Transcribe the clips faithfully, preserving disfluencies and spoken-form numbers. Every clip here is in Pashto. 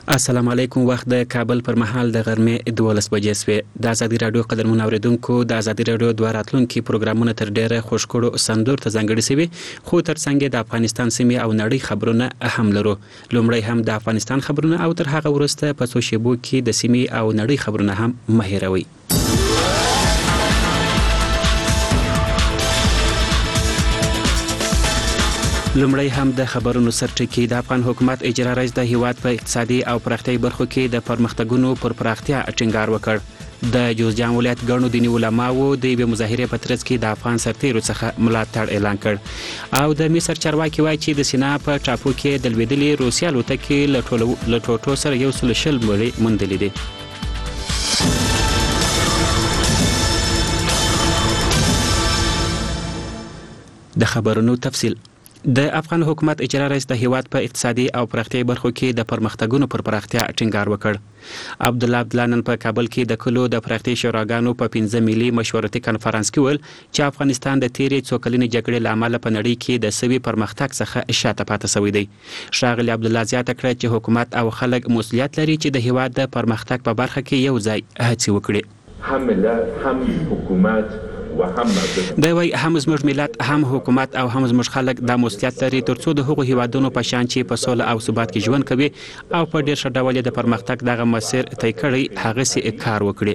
السلام علیکم. وخت د کابل پر مهال د غرمې دولس بجې شوې. د ازادي راډیو قدرمن اوریدونکو د ازادي راډیو دوه راتلونکي پروګرامونه تر ډیره خوشکړو سندور ته ځانګړي شوي، خو تر څنګ د افغانستان سیمې او نړۍ خبرونه هم لرو. لومړی هم د افغانستان خبرونه او تر هغه وروسته په څو شیبو کې د سیمې او نړۍ خبرونه هم مهیروي. لومړی هم د خبرونو سرټکی. د افغان حکومت اجرا رئیس د هیواد په اقتصادي او پراختیايي برخو کې د پرمختګونو پر پراختیا ټینګار وکړ. د جوزجان ولایت ګڼو دیني علماو د یوې مظاهرې په ترڅ کې د افغان سرتیرو څخه ملاتړ اعلان کړ. او د مصر چارواکي وایي چې د سینا په ټاپو کې د لوېدلې روسیې الوتکې له ټوټو سره یو سل شل مړي موندلې دي. د خبرونو تفصیل. د افغان حکومت اجرا رئیس د هیواد په اقتصادي او پراختیايي برخو کې د پرمختګونو پر پراختیا ټینګار وکړ. عبد الله عبدالله نن په کابل کې د کلو د پراختیايي شوراګانو په پنځه ملي مشورتي کنفرانس کې ویل چې افغانستان د تیرې څو کلنې جګړې له امله په نړۍ کې د سوي پرمختګ څخه شاته پاتې شوی دی. ښاغلي عبدالله زیاته کړه چې حکومت او خلک مسؤلیت لري چې د هیواد د پرمختګ په برخه کې یو ځای هڅې وکړي. هم ملت هم حکومت دا وایي هم زموږ ملت هم حکومت او هم زموږ خلک دا مسؤلیت لري ترڅو د هغو هیوادونو په شان چې په سوله او ثبات کې ژوند کوي او په ډیر ښه ډول د پرمختګ دغه مسیر طی کړی هغسې کار وکړي.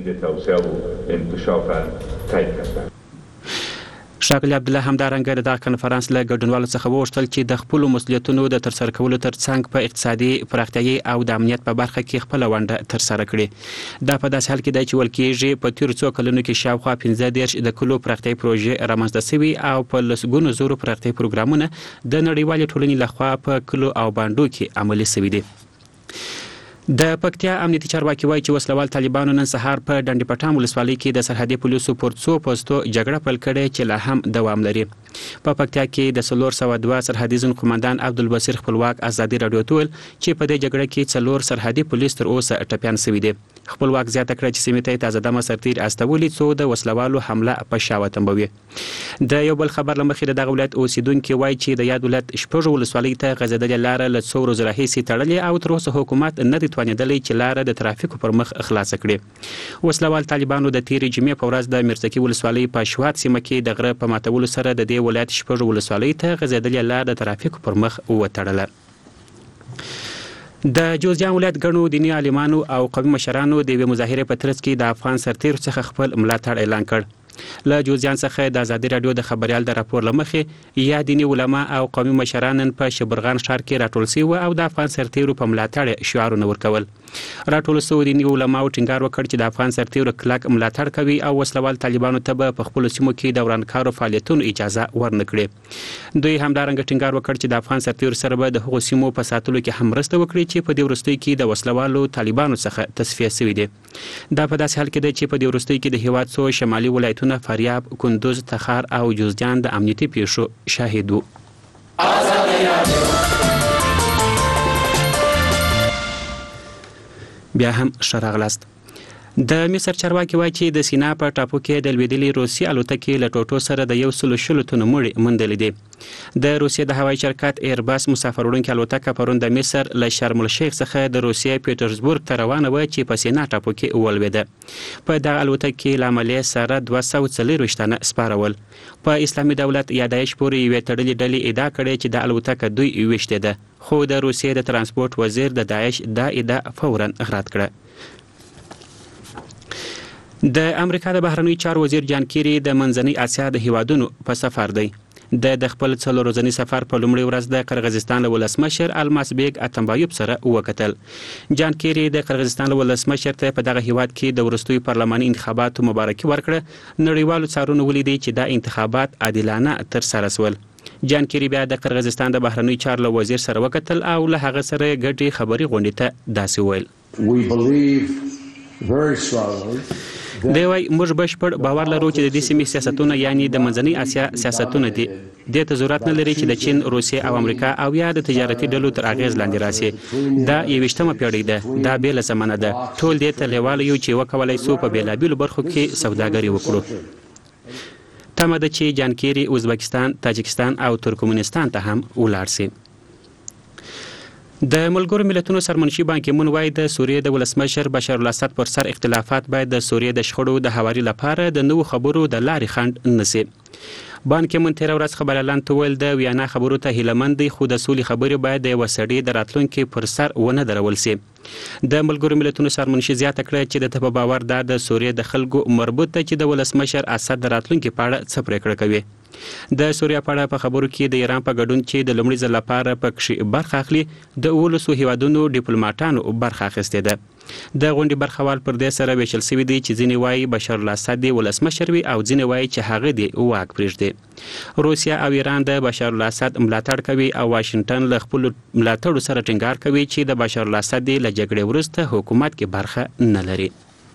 ښاغلي عبدالله همدارنګه د دغه کنفرانس له ګډونوالو څخه وغوښتل چې د خپلو مسؤلیتونو د ترسره کولو ترڅنګ په اقتصادي پراختیايي او د امنیت په برخه کې خپله ونډه ترسره کړي. دا په داسې حال کې دی چې ویل کېږي په تېرو څو کلونو کې شاوخوا پنځه دېرش د کلو پراختیايي پروژې رامنځته شوي او په لسګونو زرو پراختیايي پروګرامونه د نړیوالې ټولنې لخوا په کلو او بانډو کې عملي شوي دي. د پکتیا امنیتي چارواکي وایي چې وسلوال طالبانو نن سهار په ډنډ پټان ولسوالۍ کې د سرحدي پولیسو پر څو پوستو جګړه پیل کړې چې لا هم دوام لري. په پکتیا کې د څلور سوه دوه سرحدي زون قومندان عبدالبصیر خپلواک ازادي راډیو ته ویل چې په دې جګړه کې څلور سرحدي پولیس تر اوسه ټپیان شوي دي. خپلواک زیاته کړه چې سیمې ته تازه دمه سرتیر استولي څو د وسلوالو حمله په شا وتمبوي. د یو بل خبر له مخې د دغه ولایت اوسیدونکي وایي چې د یاد ولایت شپږو ولسوالۍ ته غځېدلې لاره له څو ورځو راهیسې تړلې او تر اوسه حکومت نه دی توانېدلی چې لاره د ترافیکو پر مخ خلاصه کړي. وسلوال طالبانو د تیرې جمعې په ورځ د میرزکي ولسوالۍ په شوات سیمه کې د غره په ماتولو سره د دې ولایت شپږو ولسوالۍ ته غځېدلې لاره د ترافیکو پر مخ وتړله. د جوزجان ولایت ګڼو دیني عالمانو او قومي مشرانو د یوې مظاهرې په ترڅ کې د افغان سرتیرو څخه خپل ملاتړ اعلان کړ. له جوزجان څخه د ازادي راډیو د خبريال د راپور لمخې یا دیني علما او قومي مشران په شبرغان ښار کې راټول شوي او د افغان سرتیرو په ملاتړ شعارونه ورکول. راټول شوي دیني علما ټینګار وکړ چې د افغان سرتیرو کلک ملاتړ کوي او وسلوال طالبانو ته به په خپلو سیمو کې د ورانکارو فعالیتونو اجازه ورنه کړي. دوی همدارنګه ټینګار وکړ چې د افغان سرتیرو سره به د هغو سیمو په ساتلو کې هم مرسته وکړي چې په دې وروستیو کې د وسلوالو طالبانو څخه تصفیه شوي دي. دا په داسې حال کې دی چې په دې وروستیو کې د هیواد څو شمالي ولایتونه فاریاب، کندوز، تخار او جوزجان د امنیتي پیښو شاهد وو. بیا هم ښه راغلاست. د مصر چارواکي وایي چې د سینا په ټاپو کې د لوېدلې روسي الوتکې له ټوټو سره د یو سلو شلو تنو مړي موندلې دي. د روسیې د هوایي شرکت ایرباس مسافر وړونکې الوتکه پرون د مصر له شرم الشیخ څخه د روسیې پیټرزبورګ ته روانه وه چې په سینا ټاپو کې ولوېده. په دغه الوتکې له عملیې سره دوه سوه څلوېښت تنه سپارول. په اسلامي دولت یا داعش پورې یوې تړلې ډلې ادعا کړې چې د الوتکه دوی ویشتې ده، خو د روسیې د ترانسپورټ وزیر د داعش دا ادعا فورا رد کړه. د امریکا د بهرنیو چارو وزیر جان کیری د منځنۍ اسیا د هیوادونو په سفر دی. د د خپل څلور ورځني سفر په لومړۍ ورځ د قرغیزستان له ولسمشر الماسبیګ اتمبایوف سره وکتل. جان کیری د قرغیزستان له ولسمشر ته په دغه هیواد کې د وروستیو پارلماني انتخاباتو مبارکي ورکړه. نړیوالو څارونو ولیدي چې دا انتخابات عادلانه ترسره شول. جان کیری بیا د قرغیزستان د بهرنیو چارو له وزیر سره وکتل او له هغه سره ګډې خبري غونډې ته داسې ویل. دی وايي موږ بشپړ باور لرو چې د دې سیمې سیاستونه یعنی د منځنۍ اسیا سیاستونه دي. دې ته ضرورت نه لري چې د چین، روسیې او امریکا او یا د تجارتي ډلو تر اغیز لاندې راسي. دا یویشتمه پیړۍ ده، دا بیله زمانه ده. ټول دې ته لیواله یو چې وکولای سو په بیلابیلو برخو کې سوداګري وکړو. تمه ده چې جان کیری ازبکستان، تاجکستان او ترکمنستان ته هم ولاړ شي. د ملګرو ملتونو سرمنشي بان کی مون وایي د سوریې د ولسمشر بشار الاسد پر سر اختلافات باید د سوریې د شخړو د هواري لپاره د نوو خبرو د لارې خنډ نسی. بان کی مون تیر ورځ خبر اعلان تول د ویانا خبرو ته هیلمند دی خو د سولې خبرې باید د وسړي د راتلونکو پر سر ونه درول سي. د ملګرو ملتونو سرمنشي زیاته کړه چې د په باور دا د سوریې د خلکو مربوط ده چې د ولسمشر اسد د راتلونکو په اړه څه پریکړه کوي. د سوریا په اړه په خبرو کې د ایران په ګډون چې د لومړي ځل لپاره په کې برخه اخلي د اولسو هیوادونو ډیپلوماټانو برخه اخیستې ده. د غونډې برخوال پر دې سره ویشل شوی دی چې ځینې وایي بشار الاسد ولسمشر وي او ځینې وایي چې هغه دی واک پرېږدي. روسیا او ایران د بشار الاسد ملاتړ کوي او واشنگټن له خپل ملاتړو سره ټینګار کوي چې د بشار الاسد له جګړې وروسته حکومت کې برخه نه لري.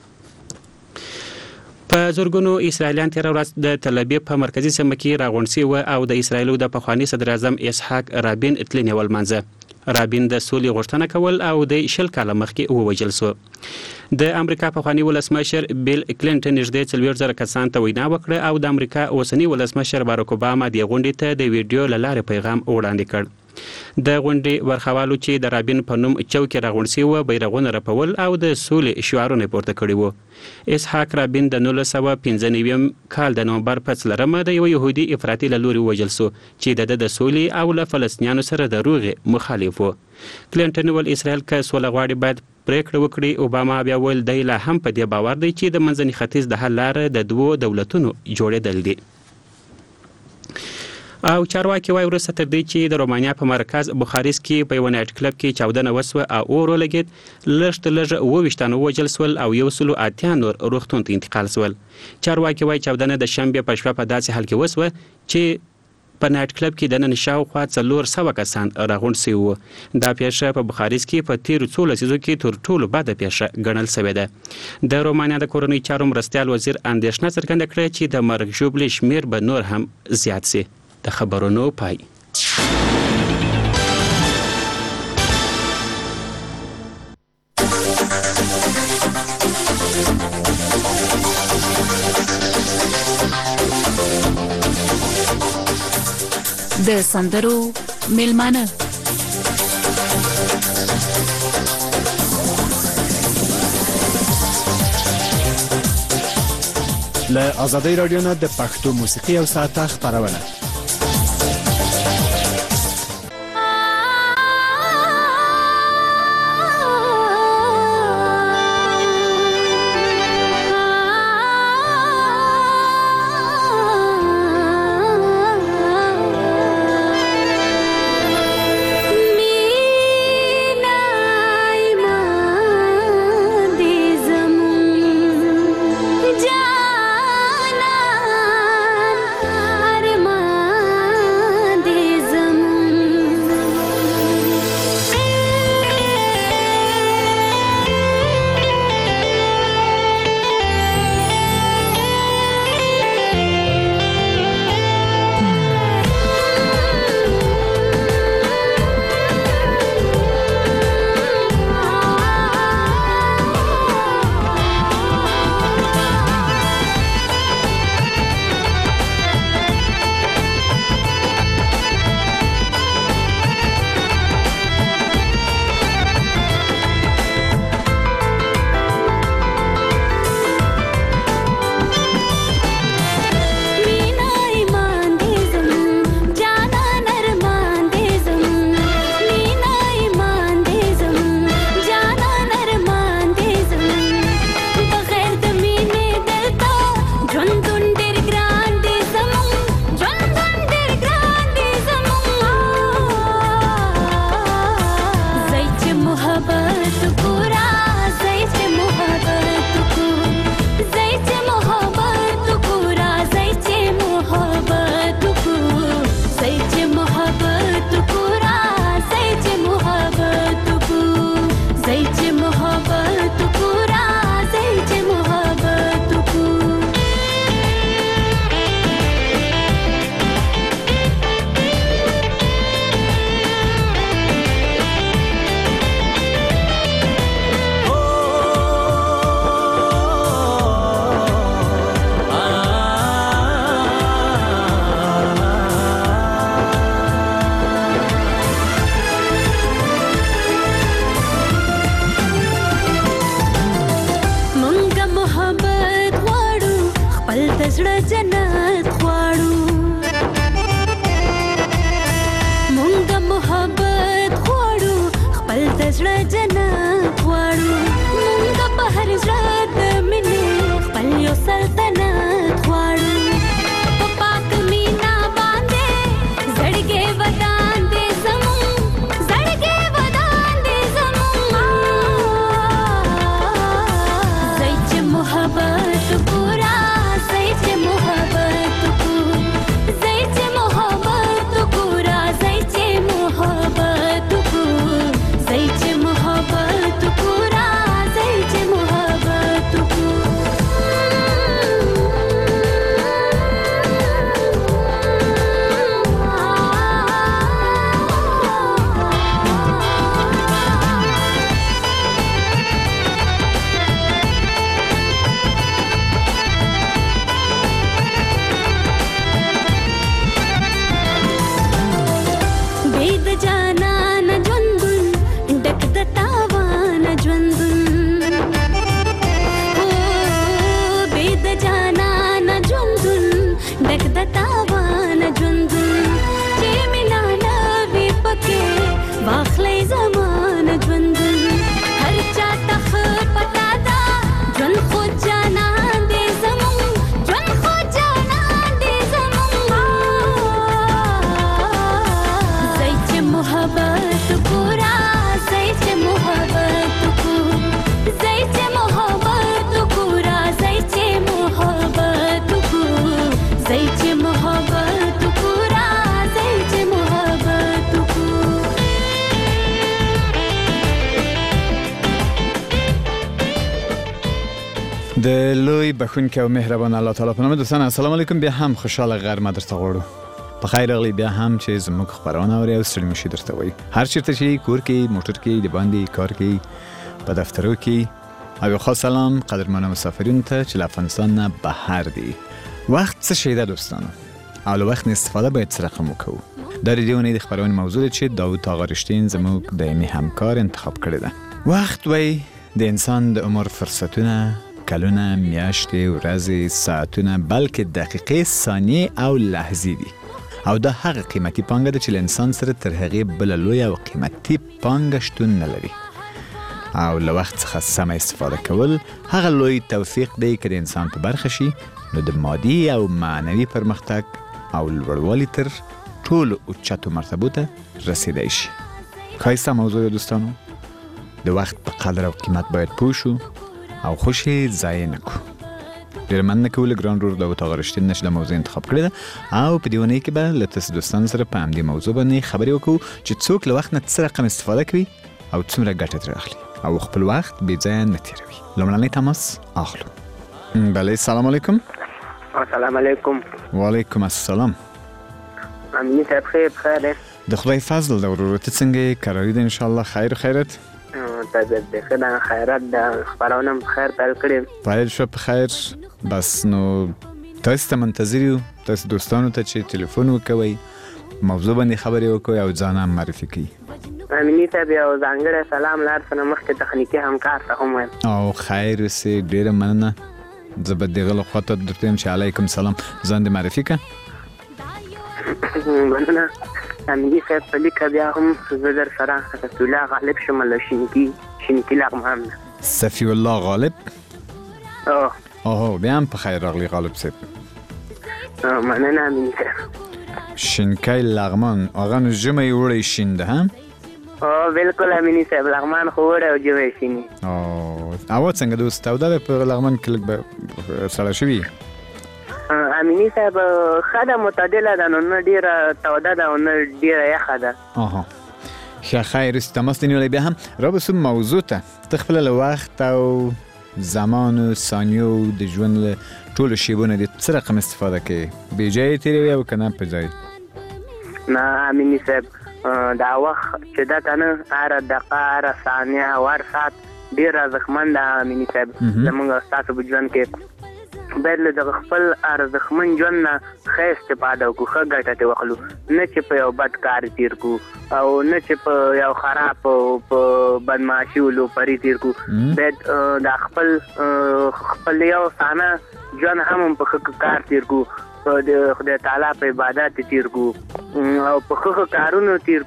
په زورګونو اسرایلیان تیر ورځ د تل ابیب په مرکزی سیمه کې راغونډ شوي و او د اسرایلو د پخوانی صدر اعظم اسحاق رابین اتلنی ولمنځه. رابین د سولې غوښتنه کول او د شل کاله مخکې ووجل سو. د امریکا پخوانی ولسمشر بیل کلینټن نږدې څلور زره کسان ته وینا وکړه او د امریکا اوسنی ولسمشر باراک اوباما د غونډې ته د ویډیو له لارې پیغام وړاندې کړ. د غونډې ورخوالو چې د رابین په نوم چوکۍ راغونډ شوي وو بیرغونه رپول او د سولې شعارونه پورته کړي وو. اسحاق رابین د نولس سوه پنځه نوي کال د نومبر په څلرمه د یو يهودي افراطي له لوري ووژل سو چې د د سولې او له فلسطینیانو سره د روغې مخالف وو. کلینټن ول اسرائیل که سوله غواړي باید پریکړه وکړي. اوباما بیا ول دی لا هم په دې باور دی چې د منځني ختیځ د حل لاره د دوو دولتونو جوړېدل دي. او چارواکي وایي وروسته تر دې چې د رومانیا په مرکز بخاریست کې په یو نایټ کلب کې چاودنه وسوه او اور ولګېد. لږ تر لږه اووه ویشت تنه ووژل سول او یو سلو اتیا نور روغتون ته انتقال سول. چارواکي وایي چاودنه د شنبې په شپه په داسې حال کې وسوه چې په نایټ کلب کې د نن شاوخوا څلور سوه کسان راغونډ شوي وو. دا پیښه په بخاریست کې په تیرو څو لسیزو کې تر ټولو بده پیښه ګڼل شوې ده. د رومانیا د کورنۍ چارو مرستیال وزیر اندېښنه څرګنده کړه چې د مرګ ژوبلې شمیر به نور هم زیات شي. د خبرونو پای. د سندرو میلمانه له آزادۍ رادیو نه د پښتو موسیقي او ساعته خبرونه. जाना अरमान زړه جنت غواړو مونږ په هر زړه د مینې خپل یو سلطنت غواړو په پاک مینا باندې زړګې ودان دې زمون زړګې ودان دې زمون زای چې محبت پورا زای چې محبت پورا زای چې محبت پورا زای چې محبت پورا زای چې محبت پورا زای چې محبت بيد جانان ژوندون ډک د تاوان ژوندون او بيد جانان ژوندون ډک د تاوان ژوندون چې مینا نوي پکې واخلې زمان ژوندون هر چا تخ پتا دا ژوند خو جانان دې زمون ژوند خو جانان دې زمون زای چې محبت پورا زای چې محبت پورا زای چې محبت پورا زای چې محبت پورا زای چې محبت پورا زای چې محبت پورا د لوی بخونکي او مهربان الله تعالی په نوم دوستان السلام علیکم. بیا هم خوشاله غرمه درته غواړو. په خیر راغلی بیا هم چې زموږ خبرونه اوري او ستړي مشي درته وایي. هر چیرته چې کور کې موټر کې د باندې کار کې په دفترو کې او خاص سلام قدرمن مسافرین ته چې له افغانستان نه بهر دي. وخت څه شی ده دوستانو او له وخت استفاده باید څه رقم وکړو. دا د دې د خبرونه موضوع چې داوود آقا رشتین زموږ دایمي همکار انتخاب کړی ده. وخت وای د انسان د عمر فرصتونه کلونه میاشتې ورځې ساعتونه بلکې دقیقې ثانیې او لحظې دي او دا هغه قیمتي پانګه ده چې له انسان سره تر هغې بله لویه او قیمتي پانګه شتون نه لري او له وخت څخه سمه استفاده کول هغه لوی توفیق دی که د انسان په برخه شي نو د مادي او معنوي پرمختګ او لوړوالي تر ټولو اوچتو مرتبو ته رسیدای شي. ښایسته موضوع دوستانو د وخت په قدر او قیمت باید پوه شو او خوشی ضایع نکو. ډېر مننه کوو له ګران ورور داوود آقا رشتین نه چې دا موضوع انتخاب کړې ده او په دې اونۍ کې به له تاسو دوستانو سره په همدې موضوع باندې خبرې وکړو چې څوک له وخت نه څه رقم استفاده کوي او څومره ګټه ترې اخلي او خپل وخت بې ځایه نه تېروي. لومړنی تماس اخلو. بله سلام علیکم. السلام علیکم. وعلیکم السلام. امین صاحب خیر بخیر دی؟ د خدای فضل ده ورور. ته څنګه یې؟ کراوي ده انشاءالله خیر خیرت؟ طبیعت دی ښه ده خیرات ده خپرونه هم په خیر پیل کړې. پیل شوه په خیر. بس نو تاسو ته منتظر یو تاسو دوستانو ته چې تلیفون وکوئ موضوع باندې خبرې وکوئ او ځان هم معرفي کړئ. امیني صاحب یو ځانګړی سلام له هر څه نه مخکې تخنیکي همکار ته هم وایم. او خیر اوسې ډېره مننه. زه به د هغه له خوا ته درته یم چې علیکم سلام. ځان دې معرفي کړه. مننه امیني صاحب په لیکه بیا هم زه در سره صفي الله غالب شم له شینکي شینکي لغمان نه. صفي الله غالب؟ او اوهو بیا هم په خیر راغلی غالب صاحب. مننه امیني صاحب. شینکی لغمان هغه نو ژمی وړی شین ده هم؟ او بالکل امیني صاحب لغمان خو وړی او ژمی شینی. او هوا څنګه دوست توده ده په لغمان کې لږ به سړه شوي؟ امیني صاحب ښه ده معتدله ده نو نه ډېره توده ده او نه ډېره یخه ده. آها ښه خیر اوس تماس دې نیولی. بیا هم رابسو موضوع ته ته خپله له وخت او زمان و ثانیو د ژوند له ټولو شیبو نه د څه رقم استفاده کوې؟ بې ځایه تېروي او که نه په ځای؟ نه امیني صاحب دا وخت چې ده که نه هره دقیقه هره ثانیه او هر ساعت ډېر ارزښتمن ده امیني صاحب زموږ او ستاسو په ژوند کې باید له دغه خپل ارزښتمن ژوند نه ښه استفاده وکړو ښه ګټه ترې واخلو نه چې په یو بد کار تېر کړو او نه چې په یو خراب په بدمعاشي و لوپري تېر کړو. باید دا خپل خپل یو سانه ژوند هم په ښه کار تېر کړو په د خدای تعالی په عبادت تېر کړو او په ښه کارونو تېر کړو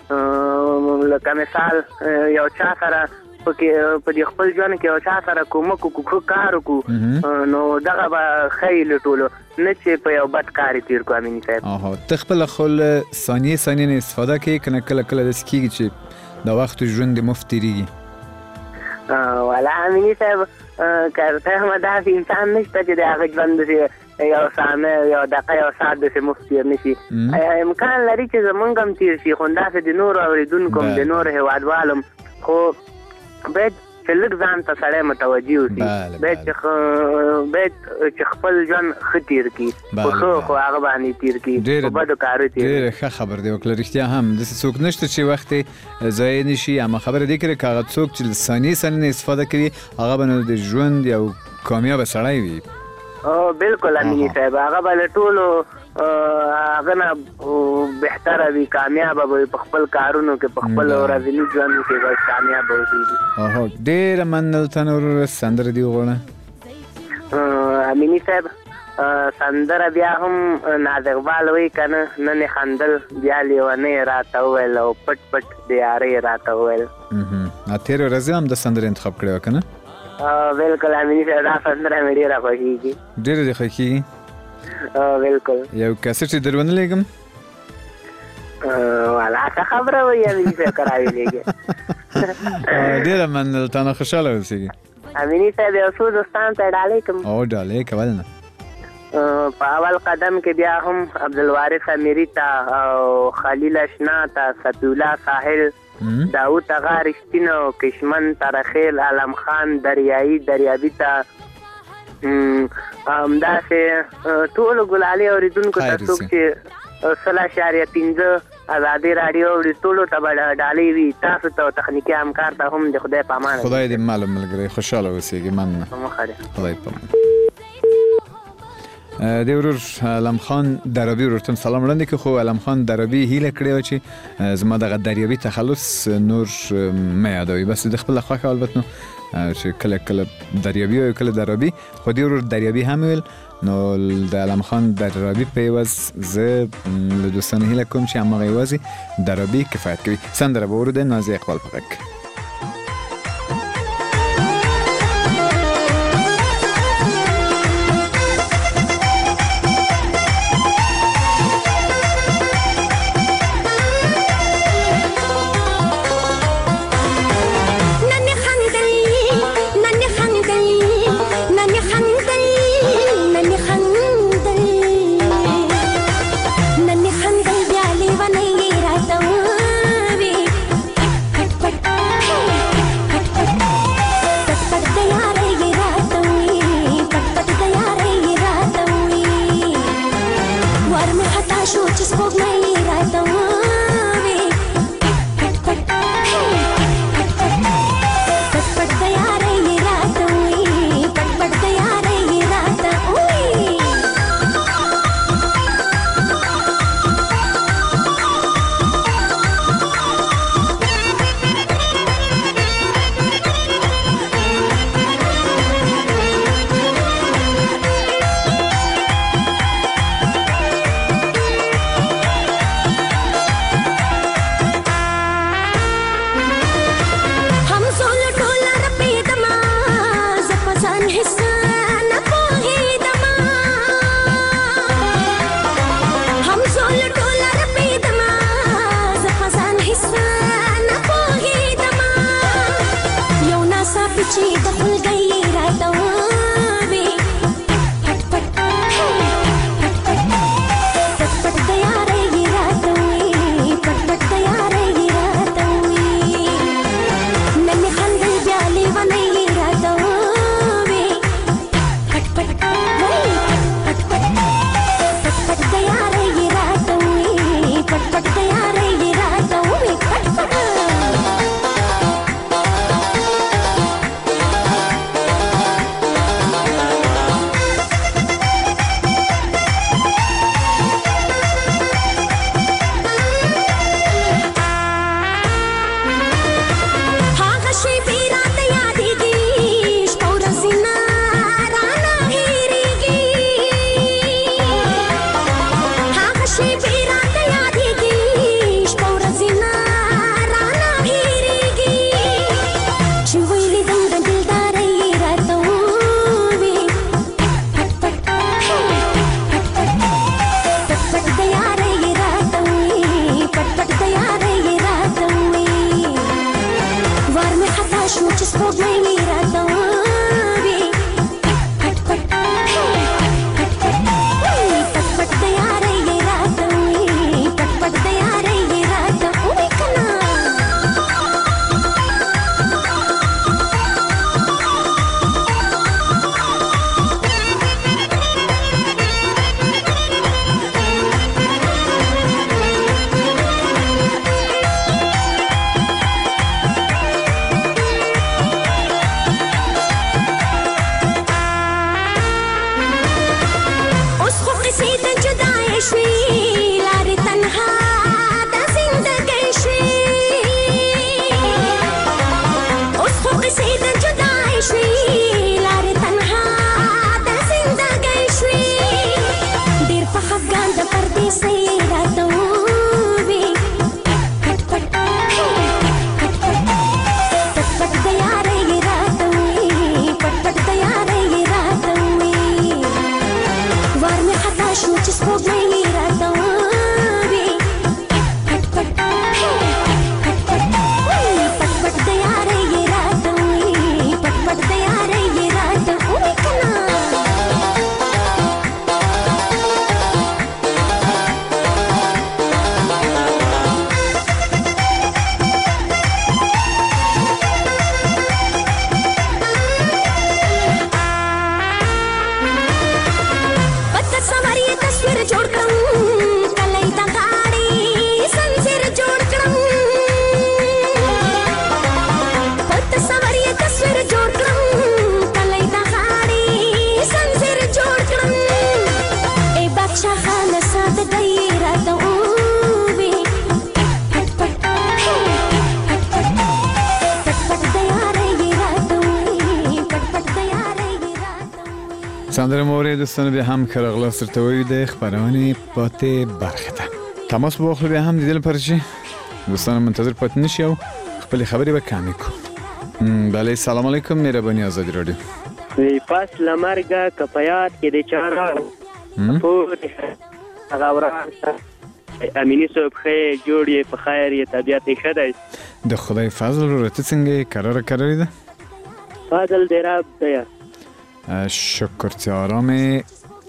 لکه مثال یو چا سره پکې په دې خپل ژوند کې یو چا سره کومک وکړو کار وکړو نو دغه به ښه له ټولو نه چې په یو بد کار تیر کړو امیني صاحب. آها ته خپل خل ثانیې ثانیې نه استفاده کوي کنه کله کله داسې کېږي چې د وخت ژوند دې مفت تېرېږي؟ والا امیني صاحب که ته هم داسې انسان نشته چې د هغه ژوند داسې یو ثانیه یو دقیقه یو ساعت داسې مفت تېر نه شي. امکان لري چې زمونږ هم تېر شي خو همداسې د نورو اورېدونکو هم د نورو هېوادوالو خو باید چې لږ ځان ته سړی متوجه اوسي، باید چې خپل ژوند ښه تېر کړي په ښه خو هغه باندې تېر کړي په بدو کارو تېر کړي. ډېره ښه خبر دی وکړه. رښتیا هم داسې څوک نشته چې وخت یې ضایع نه شي. اما خبره دې کړې که هغه څوک چې له ثانیې ثانیې نه استفاده کوي هغه به نو د ژوند یو کامیابه سړی وي. بالکل امیني صاحب هغه به له ټولو هغه نه بهتره وي، کامیابه به وي په خپل کارونو کې، په خپل ورځني ژوند کې به کامیابه اوسېږي. اوهو ډېره مننه تا نو وروره. سندره دې وغواړه امیني صاحب. سندره بیا هم ناز اقبال وایي که نه نن یې خندل بیا لیونۍ راته وویل او پټ پټ د یارۍ راته وویل. تېرې ورځې هم د سندرې انتخاب کړې وه که نه؟ بالکل امیني صاحب دا سندره مې ډېره خوښېږي. ډېره دې خوښېږي؟ بالکل. یو کیسټ یې در ونه لېږم؟ والا څه خبره وایي امیني صاحب که راویلېږې. ډېره مننه تا نه خوشحاله اوسېږي. امیني صاحب یو څو دوستانو ته ډالۍ کړم. او ډالۍ کول نه په اول قدم کې بیا هم عبدالوارث امیري ته او خلیل اشنا ته، صفیالله ساحل، داود اغا رښتین او کشمن ترخیل، علم خان دریایي دریابي ته، همداسې ټولو ګلالي اورېدونکو ته څوک چې سل اشاریه پنځه ازادي راډیو اوري ټولو ته به ډالۍ وي. تاسو ته تخنیکي همکار ته هم د خدای په امان. خدای دې معلوم ملګری خوشحاله اوسېږي. مننه. خدای په امان. د ورور علم خان درابي ورور ته سلام وړاندې کړو. خو علم خان درابي هیله کړې وه چې زما دغه دریابي تخلص نور مه یادوي، بس د خپله خوښه البته نو چې کله کله دریابي او کله درابي، خو دې ورور دریابي هم ویل. نو د علم خان درابي په عوض زه له دوستانو هیله کوم چې هماغه یوازې درابي کفایت کوي. سندره به ورو د نازي اقبال په غږ. But شو چې سپوږمۍ راته وي پټ پټ پټ پټ پټ د یارۍ راته وي پټ پټ د یارۍ راته وي کنه سندره مورد دوستان به هم کرغلا سرتوی ده خبرانی پات برخه ده تماس با اخلی به هم دیدل پرچی دوستان منتظر پات نشی و خپل خبری به کمی کو بله سلام علیکم مهربانی آزادی رادیو پس لمرگا کپیات که ده چارا پور غوران امینی صبح خیر جوړی په خیر یې طبیعت ښه دی د خدای فضل رو رته څنګه قرار قراری ده فضل دی رب دی شکر آرام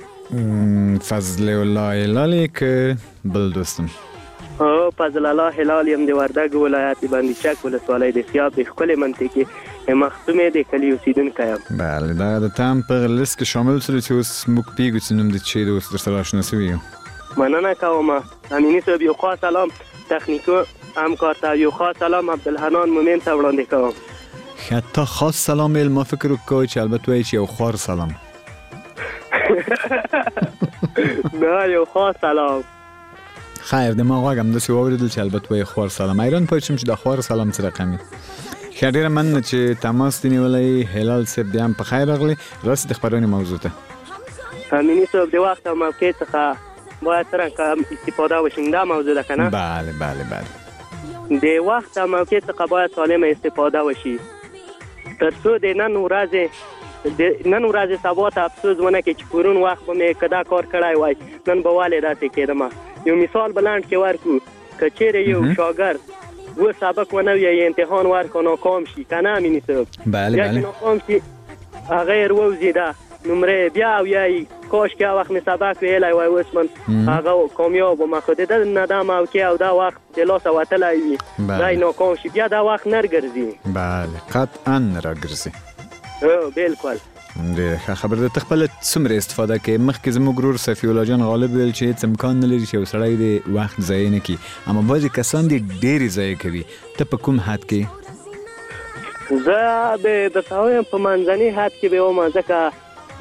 فضل الله هلالی که بل دوستم او فضل الله هلالی هم د وردګ ولایت باندې چک ولسوالۍ د سیاب د ښکلې منطقې مختومې د کلي اوسیدونکی یم بله دا د تام په لیست کې شامل شول چې اوس موږ پیږو چې نوم د چی د اوس درسره آشنا شوي یو مننه کوم امینی صاحب یو خاص سلام تخنیکو همکار ته یو خاص سلام عبدالحنان مومن ته وړاندې کوم حتی خاص سلام ال ما فکر وکړ چې البته وایي چې یو خوار سلام نه یو خاص سلام خیر د ما غواګم د سی ووریدل چې البته وایي خوار سلام ایران پوهچم چې د خوار سلام څه رقمي خیر ډیره مننه چې تماس دی نیولای هلال صاحب بیا په خیر راغلی راست د خبرونې موضوع ته امینی صاحب د وخت او موقع څخه باید څنګه استفاده وشي دا موضوع ده کنه بله بله بله د وخت او موقع څخه باید سالمه استفاده وشي تر څو د نن ورځې د نن ورځې سبا ته افسوس ونه کړي چې پرون وخت به مې کدا کار کړی وای نن به والې داسې کېدم یو مثال بلند کې ورکو که چیرې یو شاګرد و سبق ونه وي امتحان ورکړو ناکام شي کنه امینی صاحب بله بله ناکام شي هغه وروزیده نمره بیا ویای کاش که وخت می سبق ویلی وای اوس من هغه کامیاب وم خو د نه دا موقع او دا وخت د لاسه وتلی وي دا ناکام شي بیا دا وخت نرګرځي بله قطعا نراګرځي او بالکل ډېره خبر ده ته خپله څومره استفاده کوې مخکې زموږ ورور صفي الله جان غالب ویل چې هېڅ امکان نه لري چې یو سړی د وخت ضایع نه کړي اما بعضې کسان دې ډېرې ضایع کوي ته په کوم حد کې زه به درته وایم په منځني حد کې به وم ځکه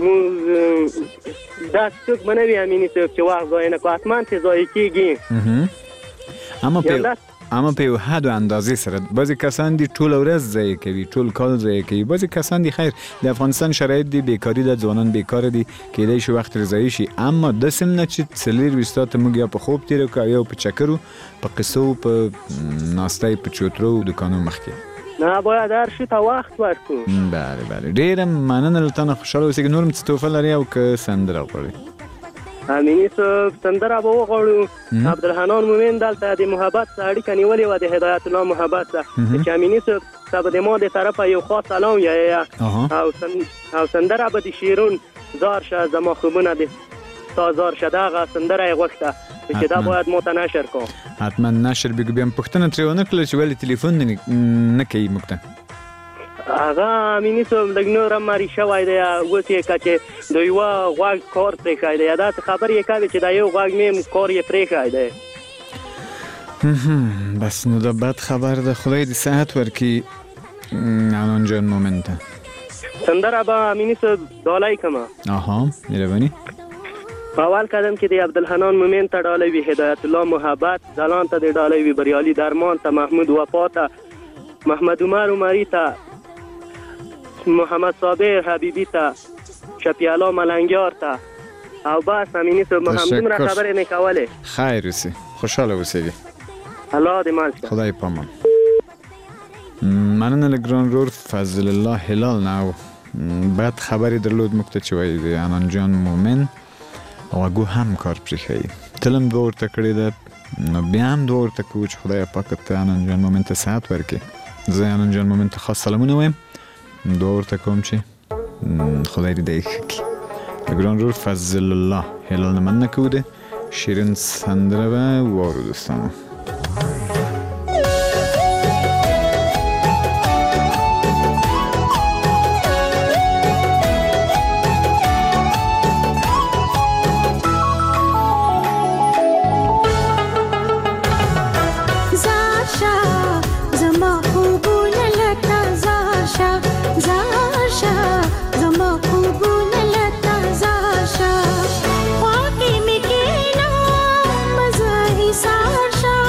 موږ دا څوک به نه وي امیني صاحب چې وخت ضایع نه کړو حتما چې ضایع کېږي اما په اما په یو حد و اندازې سره بعضې کسان دي ټوله ورځ ضایع کوي ټول کال ضایع کوي بعضې کسان دي خیر د افغانستان شرایط دي بیکاري ده ځوانان بیکاره دي کیدای شي وخت ضایع شي اما داسې نه چې څلېرویشت ساعته موږ یا په خوب تېره کړو یا په چکرو په قصو په ناستای په چوترو دوکانو مخکې نه باید هر شي ته وخت ورکړو بله بله ډېره مننه له تا نه خوشحاله اوسېږي نور هم څه تحفه لرې او که سندره غواړې امینی صاحب سندره به وغواړو عبدالحنان مومن دلته د محبت اړیکه نیولې وه د هدایت الله محبت څخه چې امینی صاحب ته به د ما د طرفه یو خاص سلام یایه او سندره به د شیرون زار شه زما خوبونه د تا زار شه دغه سندره یې غوښته چې دا باید ما ته نشر کوم حتما نشر بګو بیا پوښتنه ترې ونه کړله چې ولې تلیفون نه کوي موږ ته هغه امیني صاحب لږ نور هم مری شوی دی اوس یې که چې د یوه غوږ کار پرېښی دی داسې خبرې یې کوي چې دا یو غوږ مې کار یې پرېښی دی بس نو دا بد خبر ده خدای دې صحت ورکړي عنان جان مومن ته سندره به امیني صاحب ډالۍ کړمه آها مهرباني په اول قدم کې د عبدالحنان مومن ته ډالۍ وي هدایت الله محبت ځلان ته د ډالۍ وي بریالي درمان ته محمود وفا ته محمد عمر عمري ته محمد صابر حبیبی ته شفیع الله ملنګیار ته او بس امینی صاحب همدومره خبرې مې کولې خیر اوسې خوشحاله اوسېږي الله دې مل شه خدای پامان مننه له ګران ورور فضل الله هلال نه بد خبرې درلود موږ ته چې وایي د عنان جان مومن غوږو هم کار پرېښیي تل هم دوه ورته کړې ده نو بیا هم دوه ورته کوو چې خدای پاک ته عنان جان مومن ته صحت ورکړي زه عنان جان مومن ته خاص سلامونه وایم دوه ورته کوم چې خدای دې دی ښه کړي د ګران ورور فضل الله هلال نه مننه کوو ده شیرین سندره به واورو دوستانو Sasha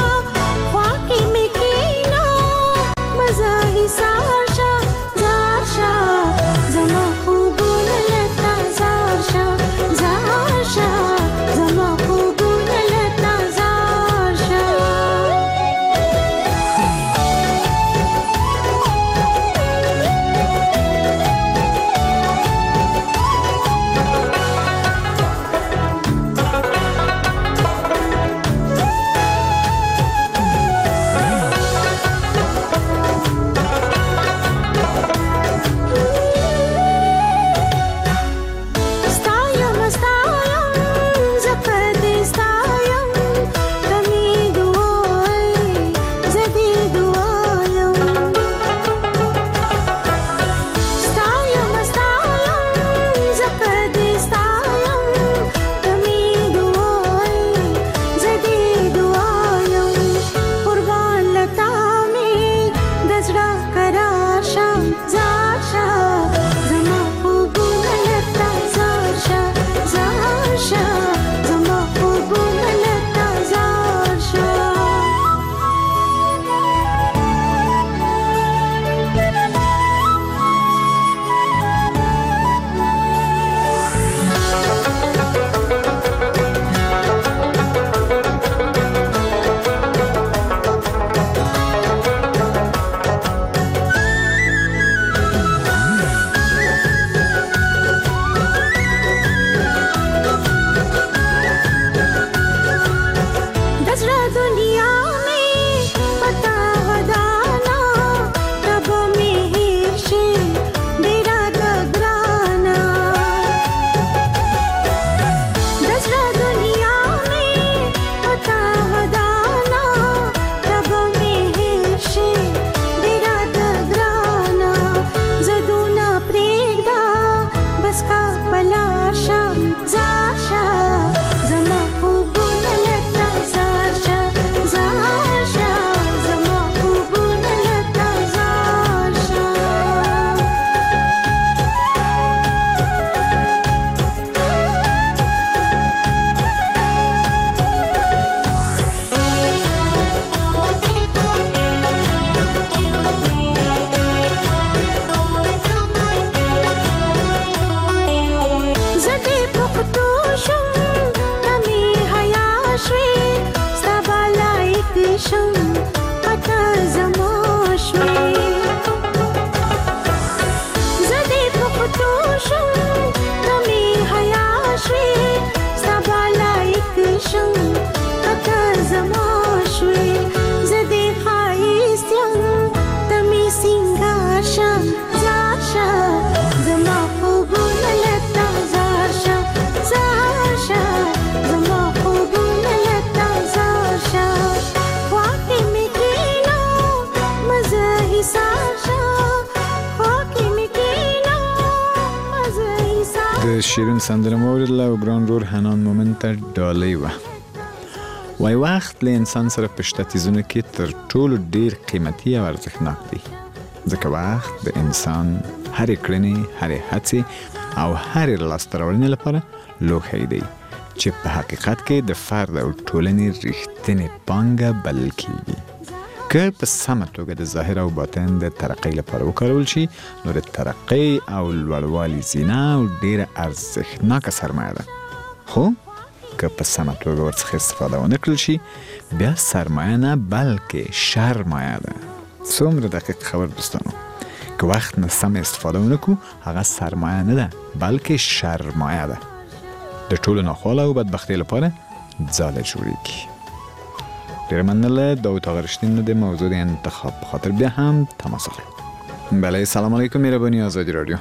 د شیرین سندره مو اوریدله او ګران رور حنان مومن ته ډالۍ وه. وای وخت له انسان سره په شته څیزونو کې تر ټولو ډیر قیمتي او ارزښتناک دی، ځکه وخت د انسان هرې کړنې، هرې هڅې او هرې لاسته راوړنې لپاره لوښی دی چې په حقیقت کې د فرد او ټولنې رښتینې پانګه بلل کیږي. که په سمه توګه د ظاهر او باطن د ترقۍ لپاره وکارول شي، نو د ترقۍ او لوړوالي زینه او ډیره ارزښتناکه سرمایه ده. خو که په سمه توګه ورڅخه استفاده ونه کړل شي، بیا سرمایه نه بلکې شرمایه ده. څومره دقیق خبر دوستانو، که وخت نه سم استفاده ونه کړو، هغه سرمایه نه ده بلکې شرمایه ده. د ټولو ناخواله او بدبختۍ لپاره ځاله جوړیږي. ډیره مننه د اتاق رښتین د موضوع د انتخاب په خاطر بیا هم تماس اخلو. بله سلام علیکم، مهرباني آزادی رادیو.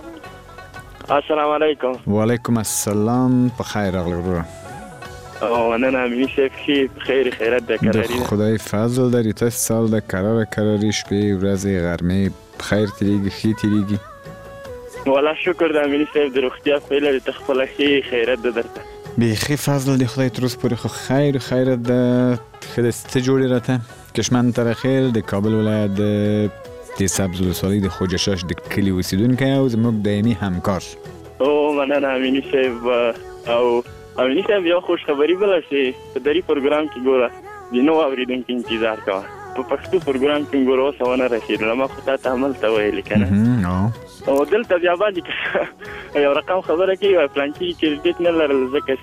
السلام علیکم. و علیکم السلام، په خیر راغلی وروره. او نن امینی صاحب ښې خیر خیرات د کراري د خدای فضل لري. تاسو سال د کراره کراري شپې ورځې غرمې په خیر تیریږي، ښې تیریږي؟ والله شکر د امینی صاحب د روغتیا په لري ته خپله ښې خیرات ده درته. بیخي فضل دی خدای تر اوسه پورې خو خیر خیرت ده. ښه ده څه جوړې راته؟ کشمن ترخیل د کابل ولایت د د سبز ولسوالۍ د خوجه شاش د کلي اوسیدونکی او زموږ دایمي همکار. او مننه امینی صاحب. او امینی صاحب یو خوش خبري بله چې په دري پروګرام کې ګوره د نوو اورېدونکي انتظار کوه. په پښتو پروګرام کې ګوره اوسه ونه رسېدله، ما خو تا ته هملته ویلې که نه. او دلته بیا باندې یو رقم خبره کوي، وایي پلانکي کریډیټ نه لرل ځکه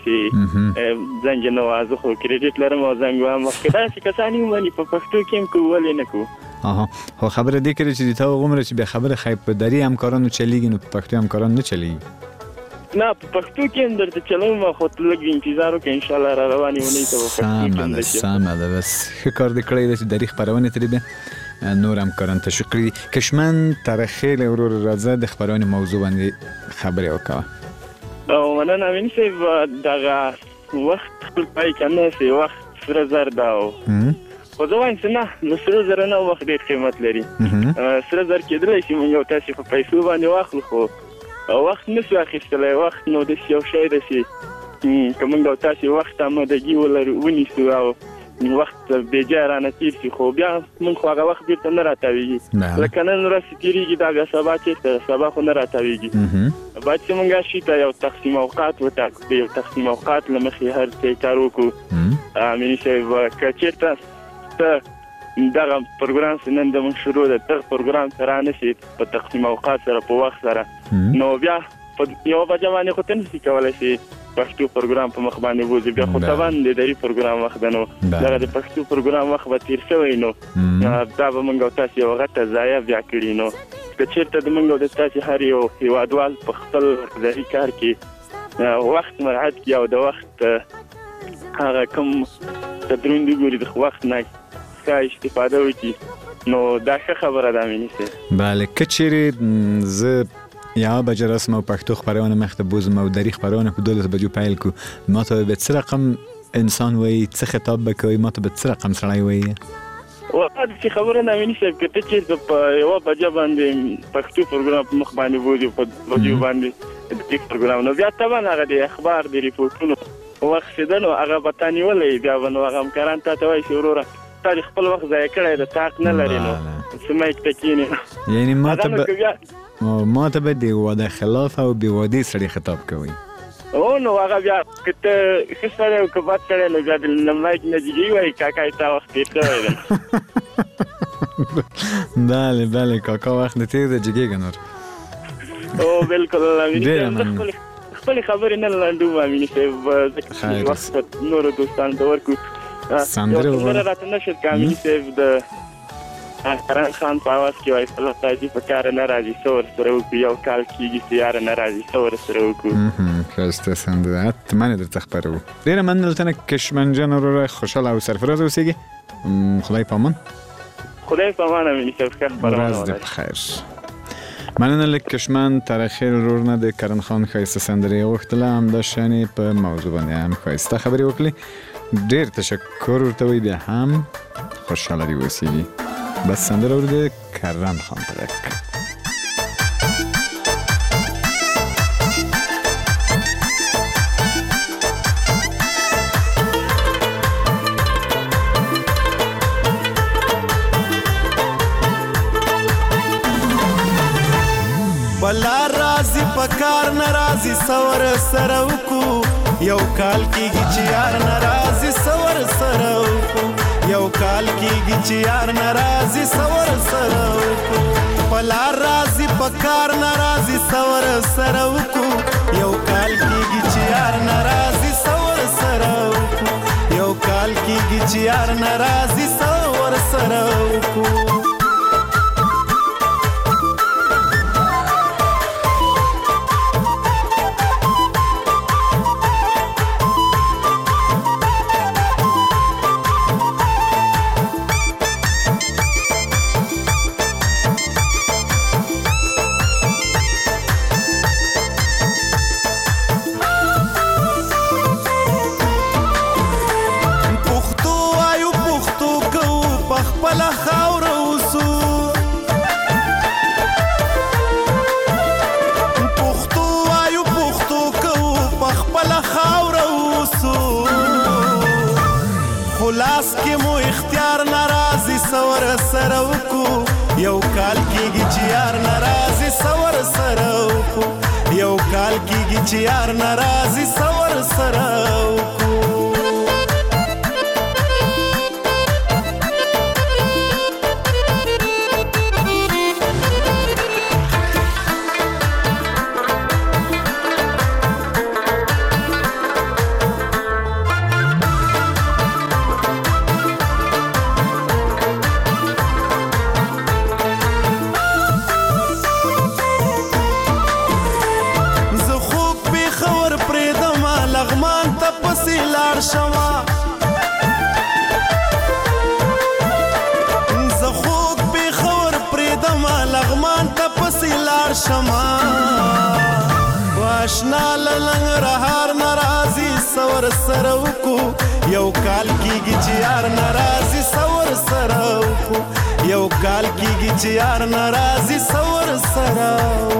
چې زنګ یې نه وه. زه خو کریډیټ لرم او زنګ وهم. مخکې داسې کسان یې ومني په پښتو کې هم کوو، ولې نه کوو؟ آها، خو خبره دې کړې چې د تا غومره چې بیا خبره ښایي په دري همکارانو چلیږي، نو په پښتو همکارانو نه چلیږي. نه په پښتو کې هم درته چلوم، خو ته لږ انتظار وکړه، انشاءالله را روانې اونۍ ته به پښتو کې هم درشي. سمه ده، بس ښه کار دې کړی دی چې دري خپرونې ترې بیا نور همکاران تشویق کړي دي. کشمن ترخیل ورور راځه د خپرونې موضوع باندې خبرې وکړه. او مننه امیني صاحب. دغه وخت خپل پای که نه سي، وخت سره زر ده. او خو زه وایم چې نه، د سرو زرو نه وخت ډېر قیمت لري. سره زر کېدلی شي موږ یو تاسې په پیسو باندې واخلو، خو وخت نه سو اخیستلی. وخت نو داسې یو شی ده چې که موږ او تاسې وخت آمادګي ولرو ونیسو او وخت بې جای رانه تېر شي، خو بیا موږ خو هغه وخت بېرته نه راتاوېږي. لکه نن ورځ چې تېرېږي دا بیا سبا چېرته، سبا خو نه راتاوېږي. باید چې موږ هر شي ته یو تقسیم اوقات وټاکو، د یو تقسیم اوقات له مخې هر څه کار وکړو. امیني صاحب که چېرته ته دغه پروګرام چې نن زموږ شروع ده، دغه پروګرام ته رانشي په تقسیم اوقات سره په وخت سره، نو بیا په یوه بجه باندې خو ته نشي کولی چې پښتو پروګرام په مخ باندې بوځي. بیا خو طبعا د دري پروګرام وخت ده، نو دغه د پښتو پروګرام وخت به تېر شوی، نو دا به موږ او تاسې یوه غټه ضایع بیا کړي. نو که چېرته د موږ او د تاسې هر یو هېوادوال په خپل دري کار کې وخت مراعات کړي او د وخت هغه کوم تدرون دي ګوري د وخت نه ښه استفاده وکړي، نو دا ښه خبره ده امیني صاحب. بله، که چیرې زه یوه بجه راسم او پښتو خپرونه مخ ته بوزم او دري خپرونه په دولس بجو پیل کو، ما ته به څه رقم انسان وایي، څه خطاب به کوي، ما ته به څه رقم سړی وایي؟ واقعا چې خبره نه امیني صاحب، که ته چېرته په یوه بجه باندې پښتو پروګرام په مخ باندې بوځي، په بجو باندې د پروګرام، نو بیا طبعا هغه د اخبار د ریپورټونو وخت چې ده، نو هغه به تا نیولی. بیا به نو هغه همکاران تا ته وایي چې وروره تا د خپل وخت ضایع کړی ده، تا حق نه لرې، نو څه مایک ته کښېنې. یعنې ما ته به ما ته به د واده خلاف او بې وادې سړي خطاب کوي. او نو هغه بیا که ته ښه سړی او که بد سړی، نو بیا د مایک نه جګې وایي کاکا تا وخت تېر شوی ده. بله بله، کاکا وخت دې تېر ده، جګېږه نور. او بلکل امیني خپلې خبرې نه لنډوم امیني صاحب، ځکه چې وخت نورو دوستانو ته ورکړو. سندره سندره راته نشد که امیني صاحب د کرن خان په اواز کې وایي فلح تاجي په کاره نه راځي، څه ورسره وکړو، یو کال کېږي چې یاره نه راځي، څه ورسره وکړو. ښایسته سندره، حتما یې درته خپروو. ډېره مننه له تنه کشمن جان وروره، خوشحاله او سرفرازه اوسېږي. خدای پامان. خدای پامان امیني صاحب، ښه خپرونه ورځ دې په خیر. مننه له کشمن ترخیل ورور نه د کرن خان ښایسته سندره یې غوښتله، همداشانې په موضوع باندې هم ښایسته خبرې وکړې. ډېر تشکر ورته وایي، بیا هم خوشحاله دې اوسېږي. بس سندره ورده کرن خان ترک. بلا راضي پکار ناراضي سور سره وکو یو کال کېږي چې یار ناراضي سور سره وکو یو کال کېږي چې یار ناراضي سور سره وکو بلا راضي پکار ناراضي سور سره وکو یو کال کېږي چې یار ناراضي سور سره وکو یو کال کېږي چې یار ناراضي سور سره وکو خلاص کې مو اختیار ناراضي سور سره وکو یو کال کېږي چې یار ناراضي سور سره وکو یو کال کېږي چې یار ناراضي سور سره وکو شما زخوک بی خور پریدم لغمان تا پسی لار شما واشنا للنگ رهار نرازی سور سروکو یو کال کیگی چیار نرازی سور سروکو یو کال کیگی چیار نرازی سور سروکو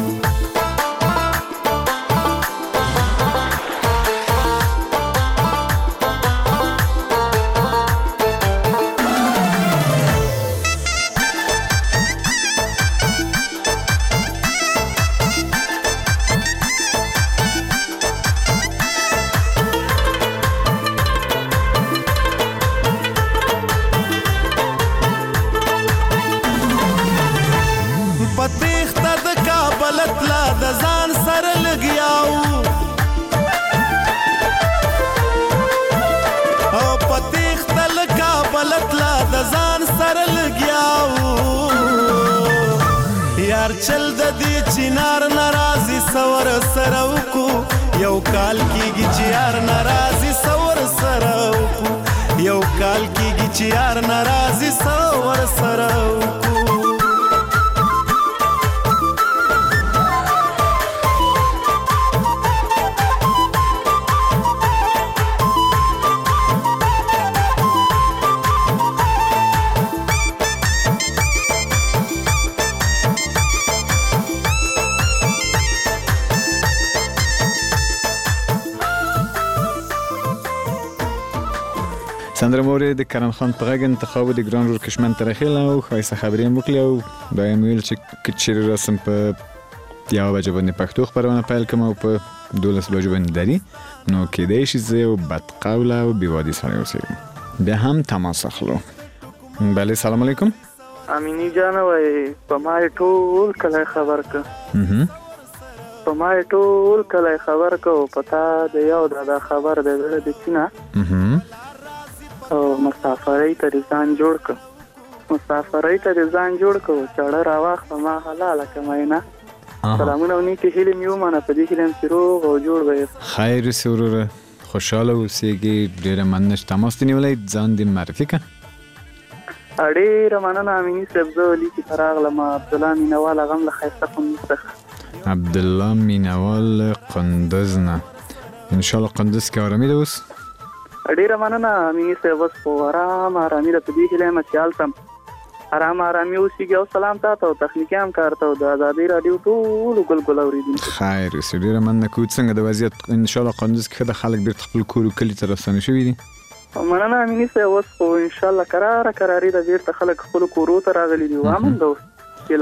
چل د دې چینار ناراضي سور سره وکو یو کال کېږي چې یار ناراضي سور سره وکو یو کال کېږي چې یار ناراضي سور سره وکو سندره مورې د کرم خان په غږ انتخاب د ګران رور کشمن ترخیله او ښایسته خبرې هم وکړې او دا یې ویل چې که چیرې رسم په یوه بجه باندې پښتو خپرونه پیل کړم او په دولس بجو باندې دري نو کېدای شي زه یو بدقوله او بېوادي سړی اوسېږم بیا هم تماس اخلو بله سلام علیکم امینی جانه وایي په ما یې ټول کلی خبر که په ما یې ټول کلی خبر که او په تا د یو دا خبر د زړه د چینه او مسافرۍ ته ځان جوړ که مسافرۍ ته ځان جوړ که چاړه راواخله ما حلاله که مینه سلامونه او نیکې هیلې مې ومنه په دې هیله یم چې روغ او جوړ به یې خیر اوسې وروره خوشحاله اوسېږي ډېره مننه چې تماس دې نیولی ځان دې معرفي که ډېره مننه امیني صاحب زه لیکې ته راغلم عبدالله مینوال هغه هم له ښایسته کندوز څخه عبدالله مینوال قندوز نه انشاءالله قندوز کې ارامي ده اوس ډېره مننه امیني صاحب اوس خو ارام ارامي ده په دې هیله یم چې هلته ارام ارامي اوسېږي او سلام تا ته او تخنیکي همکار ته او د ازادۍ راډیو ټولو ګل ګل اورېدونکو خیر اوسې ډېره مننه کوو څنګه د وضعیت انشاءالله قندوز کې ښه د خلک بېرته خپل کور و کلي ته راستانه شوي دي مننه امیني صاحب اوس خو انشاءالله کراره کراري ده بېرته خلک خپلو کورو ته راغلي دي امن ده اوس فعلا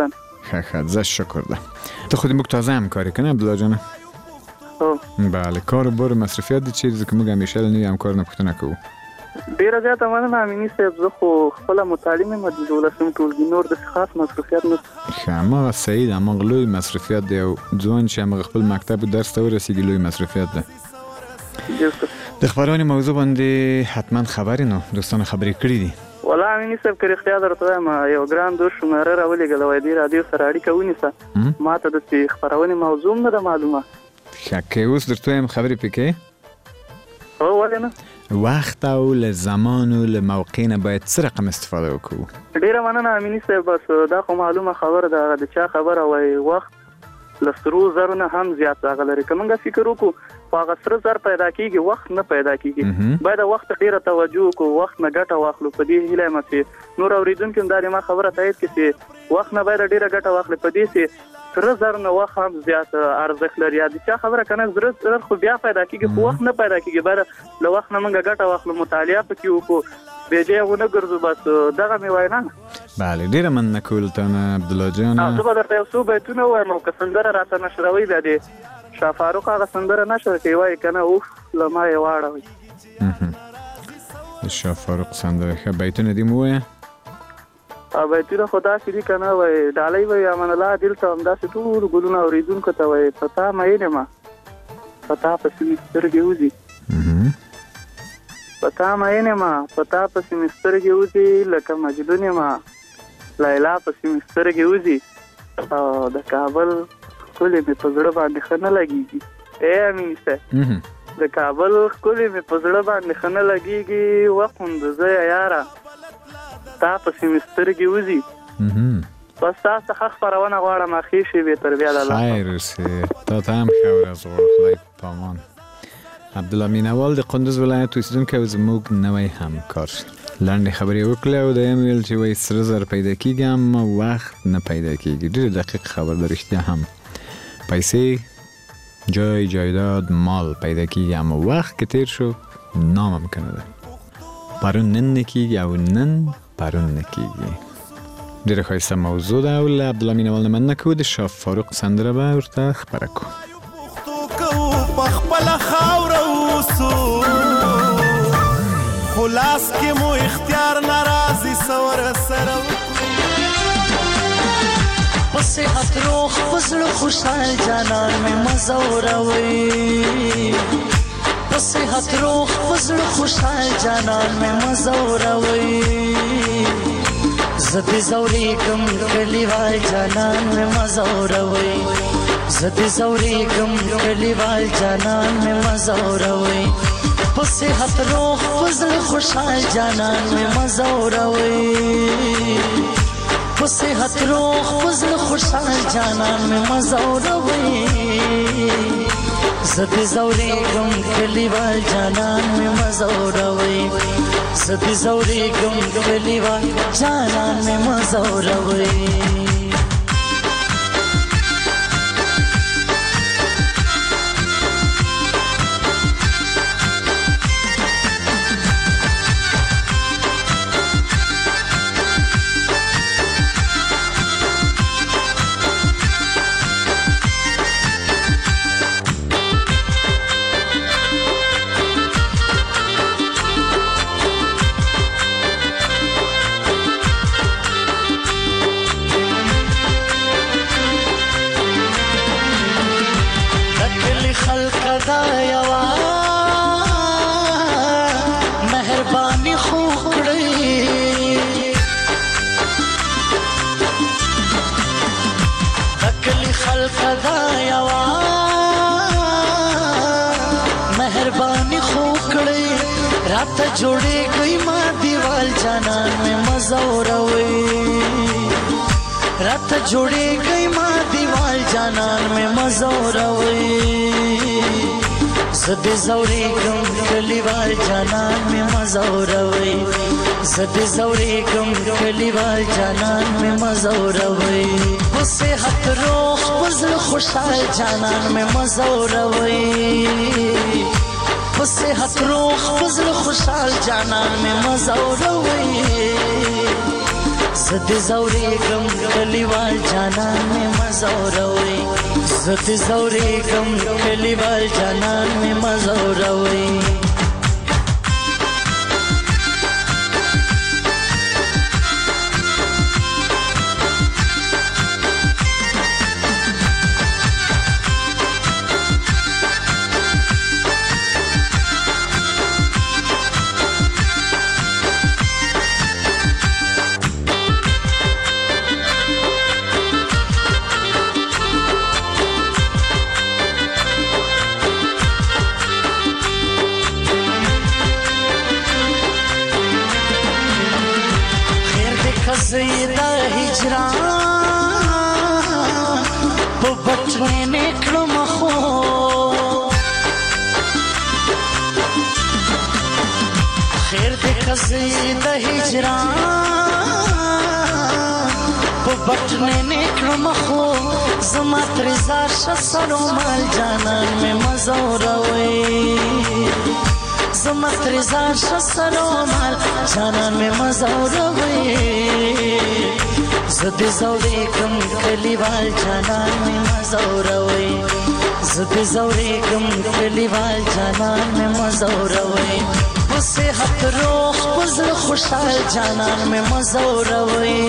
ښه ښه زه شکر ده. ته خو دې موږ تازه همکاري کنه عبدالله جانه؟ هو بله. کاروبار مصرفیات دي چیرې ځکه موږ همیشه له نوي همکار نه پوښتنه کوو. ډیره زیاته مننه امیني صاحب. زه خو خپله متعلم یم د دولسم ټولګي، نور داسې خاص مصروفیات نشته. ښه هماغه صحیح ده، هماغه لوی مصرفیات دی او ځوان چې هماغه خپل مکتب درس ته ورسېږي لوی مصرفیات ده. د خپرونې موضوع باندې حتما خبرې نو دوستانو خبرې کړي دي. والله امیني صاحب که رښتیا درته وایم یو ګران دوست شماره راولېږله وایي دې راډیو سره اړیکه ونیسه. ما ته داسې خپرونې موضوع هم نه ده معلومه. ښه که اوس درته وایم خبرې پرې کوې؟ هو ولې نه. وخت او له زمان او له موقع نه باید څه رقم استفاده وکړو؟ ډیره مننه امیني صاحب. بس دا خو معلومه خبره ده، د چا خبره وایي وخت له سرو زرو نه هم زیات هغه لري. که موږ فکر وکړو خو هغه سره زر پیدا کېږي، وخت نه پیدا کېږي. باید وخت ډیره توجه وکړو، وخت نه ګټه واخلو. په دې هیله یم چې نور اورېدونکي هم دا د ما خبره تایید کړي چې وخت نه باید ډیره ګټه واخلي. په دې چې سره زر نه وخت هم زیات ارزښت لري. د چا خبره که نه زر زر خو بیا پیدا کېږي خو وخت نه پیدا کېږي. باید له وخت نه موږ ګټه واخلو، مطالعه پکې وکړو، بې ځایه ونه ګرځو. بس دغه مې وایي نه. بله ډیره مننه کول ته نه عبدالله جانه. زه به درته یو څو بیتونه ووایم او که سندره راته نشروئ بیا د شاه فاروق هغه سندره نشر کوي وایي که نه اوف له ما یې واړوئ. د شاه فاروق سندره ښه بیتونه دې مو ووایه. بیتونه خو داسې دي که نه وایي ډالۍ وایي امان الله دلته همداسې ټول ګلونه اورېدونکو ته وایي په تا مین یم په تا پسې مې سترګې وځي په تا مین یم په تا پسې مې سترګې وځي لکه مجنون یم لیلا پسې مې سترګې وځي او د کابل ښکلې مې په زړه باندې ښه نه لګېږي. ای امین صاحب د کابل ښکلې مې په زړه باندې ښه نه لګېږي وخوندزیه یاره تا پسې مې سترګې وځي. بس تاسو څخه خپرونه غواړم اخیر شي به تر بیا لاله خیر اوسې. تا ته هم ښه ورځ غواړم. خدای په امان. عبدالله مینوال د کندوز ولایت اوسېدونکی او زموږ نوی همکار. لنډې خبرې وکړې او دویم ویل چې وایي سره زر پیدا کېږي اما وخت نه پیدا کېږي. ډېر دقیق خبر ده. رښتیا هم پیسې جای جایداد مال پیدا کېږي اما وخت که تیر شو ناممکنه ده. پرون نن نه کېږي او نن پرون نه کېږي. ډېره ښایسته موضوع ده او له عبدالله مینوال نه مننه کوو. د شاه فاروق سندره به ورته خپره کوو. په خپله خاوره اوسو خو لاس کې مو اختیار نه راځي سوره سره په صحت روغ په زړه خوشحال جانان مې مزوروي په صحت روغ په زړه خوشحال جانان مې مزوروي زه دې ځورېږم کلیوال جانان مې مزوروي زه دې ځورېږم کلیوال جانان مې مزوروي په صحت روغ په زړه خوشحال جانان مې مزوروي په صحت روغ په زړه خوشحال جانان مې مزوروي زه دې ځورېږم کلیوال جانان مې مزوروي زه دې ځورېږم کلیوال جانان مې مزوروي مهرباني خو کړی دکلی خلق دا یوا مهرباني خو کړی راته جوړې گئی ما دیوال جانان مې مزوروي راته جوړې گئی ما دیوال جانان مې مزوروي زه دې ځورېږم کلیوال جانان مې مزوروي زه دې ځورېږم کلیوال جانان مې مزوروي په صحت روغ په زړه خوشحال جانان مې مزوروي په صحت روغ په زړه خوشحال جانان مې مزوروي زد زوریګم کلیوال جانان می مزوروي زد زوریګم کلیوال جانان می مزوروي زیدا هجران په بټنې نکړو مخو خیر دې زیدا هجران په بټنې نکړو مخو زما تر زار شسرو مال جانان مې مزوروي زما تر زار شسرو مال جانان مې مزوروي زد زوریګم کلیوال جانان مې مزوروي زد زوریګم کلیوال جانان مې مزوروي په صحت روح پزړه خوشحال جانان مې مزوروي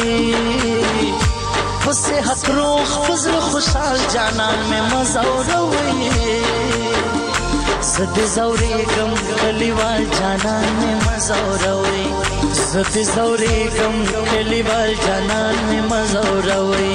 په صحت روح پزړه خوشحال جانان مې مزوروي زد زوریګم کلیوال جانان مې مزوروي زد زوریګم کلیوال جانان مې مزوروي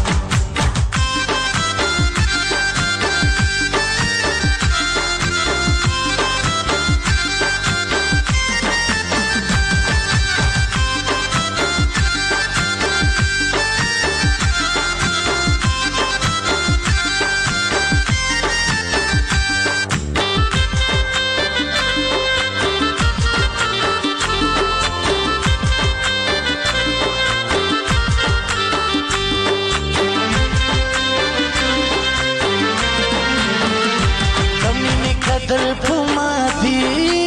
دل پما دی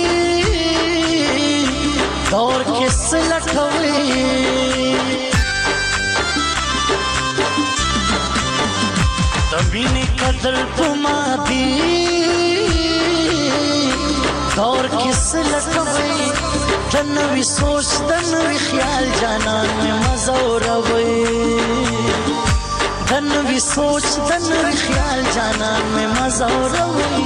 دور کس لټوي تبینه کدل پما دی دور کس لټوي تنوي سوچ تنوي خیال جانان مې مزوروي تنوي سوچ تنوي خیال جانان مې مزوروي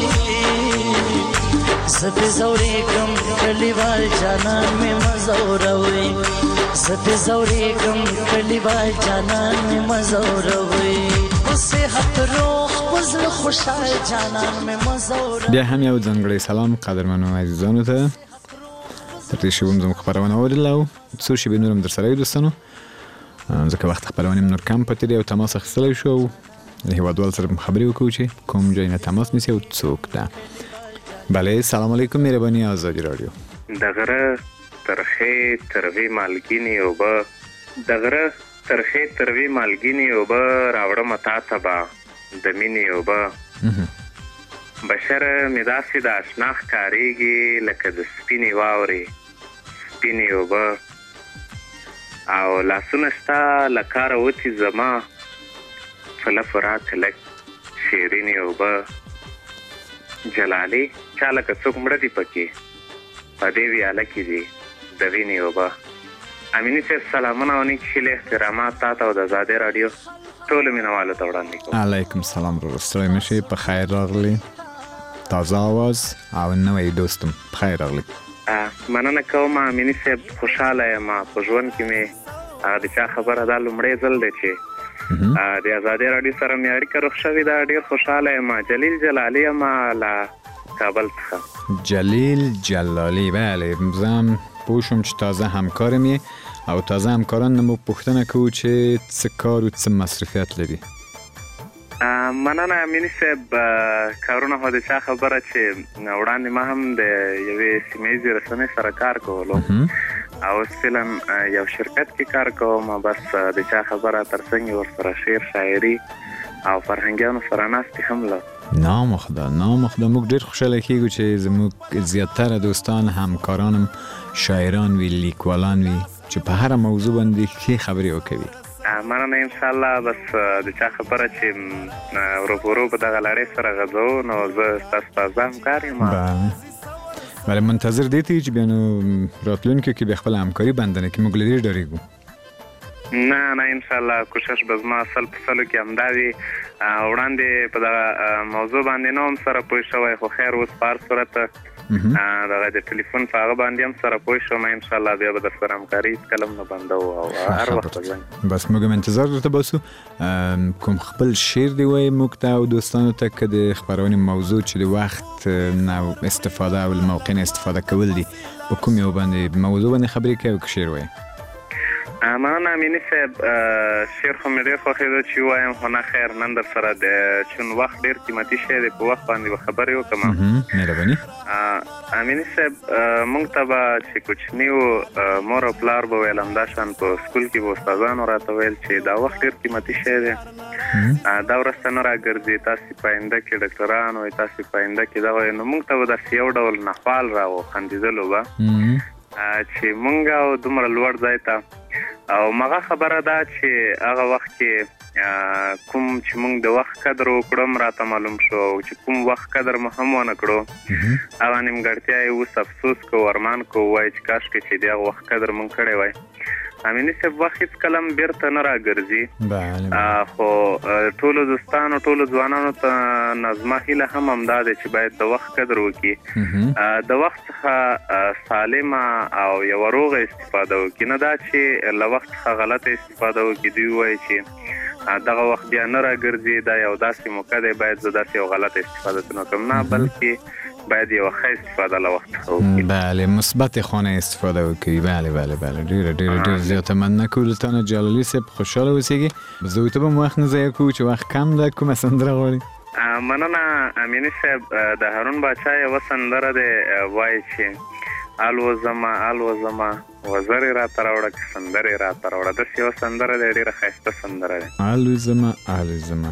زد زوریګم کلیوال جانان مې مزوروي زد زوریګم کلیوال جانان مې مزوروي په صحت روح پزړه خوشحال جانان مې مزوروي بیا هم یو ځانګړی سلام قدرمنو عزیزانو ته تر دې شوم زموږ خبرونه اورېدله څو شېبې نور هم در سره یو دوستانو ځکه وخت خبرونه نور کم پاتې دی او تماس اخیستلی شو له هیوادوال سره خبرې وکړو چې کوم ځای نه تماس نیسي او څوک ده بله سلام علیکم مهرباني آزادی رادیو دغره ترخې تروي مالګینې اوبه دغره ترخې تروي مالګینې اوبه راوړم تا ته به د مینې اوبه بشر مې داسې د اشنا ښکارېږي لکه د سپینې واورې سپینې اوبه او لاسونه شته له کاره وتې زما په لپو راته لږ شیرینې اوبه جلالي چا لکه څوک مړه دي پکې په دې ویاله کې دي د وینې اوبه امیني صاحب سلامونه او نیک ښکلي احترامات تا ته او د ازادۍ راډیو ټولو مینوالو ته وړاندې کوم علیکم سلام ورور ستړی مه شئ په خیر راغلی تازه آواز او نوی دوستم په خیر راغلی مننه کوم امیني صاحب خوشحاله یم په ژوند کې مې هغه د چا خبره دا لومړی ځل دی چې د ازادۍ راډیو سره مې اړیکه روغ شوې ده ډېر خوشحاله یم جلیل جلالي یم له کابل څخه جلیل جلالي بله زه هم پوه شوم چې تازه همکارم یې او تازه همکاران نه مو پوښتنه کوو چې څه کار او څه مصروفیت لري مننه امیني صاحب کارونه خو د چا خبره چې وړاندې ما هم د یوې سیمه ییزې رسنۍ سره کار کولو او اوس فعلا یو شرکت کې کار کوم بس د چا خبره ترڅنګ ورسره شعر شاعري او فرهنګیانو سره ناستې هم له نامخده نامخده موږ ډېر خوشحاله کېږو چې زموږ زیاتره دوستان همکارانم شاعران وي لیکوالان وي چې په هر موضوع باندې ښې خبرې وکوي. مننه ان شاء الله. بس د چا خبره چې ورو په دغه لړۍ سره غځو نو زه ستاسو په همکار یم. بله منتظر دی چې بیا نو راتلونکي کې بیا خپله همکاري بندنه کې موږ له دې ډارېږو. نه نه ان شاء الله کوشش به زما سل په سلو کې همدا وي. وړاندې په دغه موضوع باندې نه هم سره پوه شوی خو خیر اوس په هر صورت دغه د ټلیفون په هغه باندې هم سره پوه شوم. ان شاء الله بیا به در سره همکاري هېڅکله هم نه بندوو او هر وخت به بس موږ هم انتظار درته باسو. کوم خپل شعر دی وایي موږ ته او دوستانو ته که د خپرونې موضوع چې د وخت نه استفاده او له موقع نه استفاده کول دي په کوم یو باندې موضوع باندې خبرې کوي او که شعر وایي؟ مننه امیني صاحب. شعر خو مې ډېر خوښېده چې ووایم خو نه خیر نن در سره د چون وخت ډېر قیمتي شی دی په وخت باندې به خبرې وکړم. مهرباني. امیني صاحب موږ ته به چې کوچني وو مور او پلار به ویل همدا شان په سکول کې به استادانو راته ویل چې دا وخت ډېر قیمتي شی دی دا وروسته نه راګرځي تاسې په آینده کې ډاکټران وئ تاسې په آینده کې دغه نو موږ ته به داسې یو ډول نخوال راو خندېدلو به چې موږ او دومره لوړ ځای ته او مغه خبره ده چې هغه وخت کې کوم چې موږ د وخت قدر وکړم راته معلوم شو چې کوم وخت قدر مو هم ونه کړو هغه نیمګړتیا یې اوس افسوس کو ارمان کو وای چې کاشکې چې د هغه وخت قدر موږ کړی وای. امیني صاحب وخت هېڅکله هم بیرته نه راګرځي خو ټولو دوستانو ټولو ځوانانو ته نه زما هیله هم همدا دی چې باید د وخت قدر وکړي د وخت څخه سالمه او یوه روغه استفاده وکړي نه دا چې له وخت څخه غلطه استفاده وکړي دوی وایي چې دغه وخت بیا نه راګرځي دا یو داسې موقع دی باید زه داسې یو غلطه استفاده ترې وکړم نه بلکې باید یو ښه استفاده له وخت څخه وکړي. بله مثبت خانه استفاده وکړي. بله بله بله ډېره ډېره ډېره زیاته مننه کوو له تا نه جلالي صاحب خوشحاله اوسېږي. زه ته به مو وخت نه ضایع کوو چې وخت کم ده کومه سندره غواړي؟ مننه امیني صاحب. د هارون باچا یوه سندره دی وایي چې الوزمه الوزمه وزرې راته راوړه که سندرې راته راوړه داسې یوه سندره دی ډېره ښایسته سندره دی. الوزمه الوزمه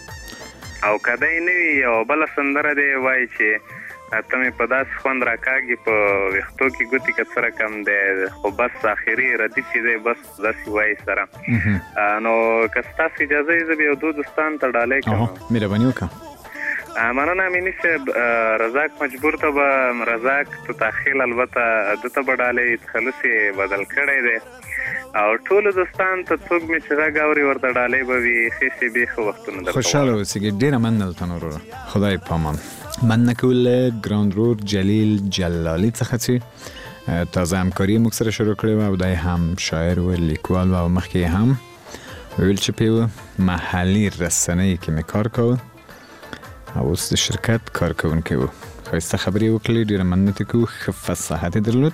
او که دی نه وي یوه بله سندره دی وایي چې ته مې په داسې خوند راکاږي په ویښتو کې ګوتې که څه رقم دی خو بس آخري ردیف چې دی بس داسې وایي سره. نو که ستاسو اجازه وي زه به یو دو دوستانو ته ډالۍ کوم. مهرباني وکړه. مننه امیني صاحب. رزاق مجبور ته به رزاق تو تاخیل البته ده ته به ډالۍ تخلص یې بدل کړی دی او ټولو دوستانو ته څوک مې چې غږ اوري ورته ډالۍ به وي ښې شېبې ښه وختونه درته خوشحاله اوسېږي. ډېره مننه له تا نه وروره. خدای پامان. مننه کوو له ګران رور جلیل جلالي څخه چې تازه همکاري موږ سره شروع کړې وه او دی هم شاعر و لیکوال و او مخکې هم ویل چې پې محلي رسنۍ کې مې کار کوه او اوس د شرکت کارکوونکی و. ښایسته خبرې وکړلې. ډېره مننه ترې کوو. ښه فصاحت یې درلود.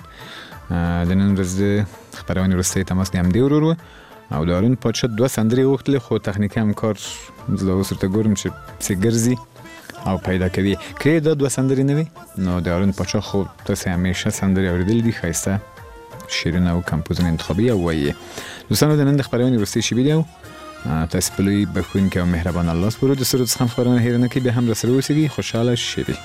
د نن ورځ د خپرونې وروستی تماس د همدې ورور و او د هارون پادشاه دوه سندرې غوښتلې خو تخنیکي همکار زه اوس ورته ګورم چې پسې ګرځي او پیدا کوي. که دا دوه سندرې نه وي نو د هارون پادشاه خو تاسې همیشه سندرې اورېدلي دي ښایسته شعرونه او کمپوزونه انتخابي او وایي. دوستانو د نن د خپرونې وروستۍ شېبې دي او تاسې په لوی بښونکي او مهربان الله سپارو. د سرود څخه هم خپرونه هېره نه کړئ. بیا هم راسره اوسېږئ. خوشحاله شېبې.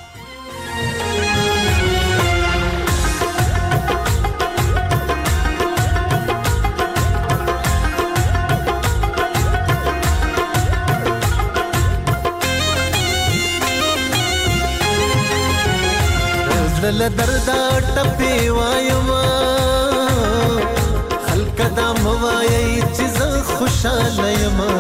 زړه دردا ټپې وایما خلک دا مه وایئ چې زه خوشحاله یمه